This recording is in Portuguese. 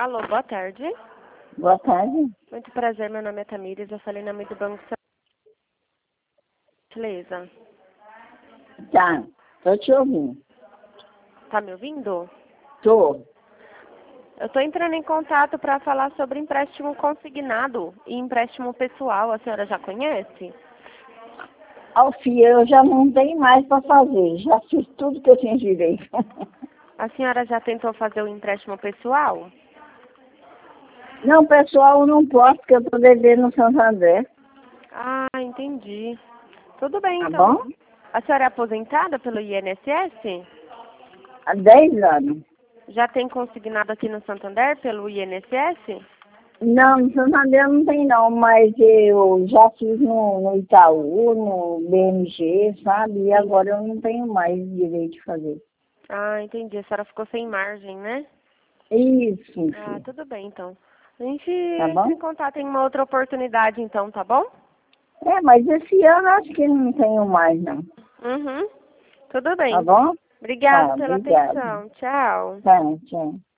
Alô, boa tarde. Boa tarde. Muito prazer, meu nome é Tamires, eu falei em nome do Banco São Beleza. Tá, tô te ouvindo. Tá me ouvindo? Tô. Eu tô entrando em contato para falar sobre empréstimo consignado e empréstimo pessoal. A senhora já conhece? Alfia, eu já não tenho mais para fazer. Já fiz tudo que eu tinha direito. A senhora já tentou fazer o empréstimo pessoal? Não, pessoal, eu não posso, porque eu tô devendo no Santander. Ah, entendi. Tudo bem, Tá então. bom? A senhora é aposentada pelo INSS? Há 10 anos. Já tem consignado aqui no Santander pelo INSS? Não, no Santander não tem não, mas eu já fiz no Itaú, no BMG, sabe? E agora eu não tenho mais direito de fazer. Ah, entendi. A senhora ficou sem margem, né? Isso, Ah, filho. tudo bem, então. A gente Tá entra bom? em contato em uma outra oportunidade, então, tá bom? É, mas esse ano acho que não tenho mais não. Uhum. Tudo Tá bem. bom? Obrigada Tá, pela obrigado. atenção. Tchau. Tá, tchau.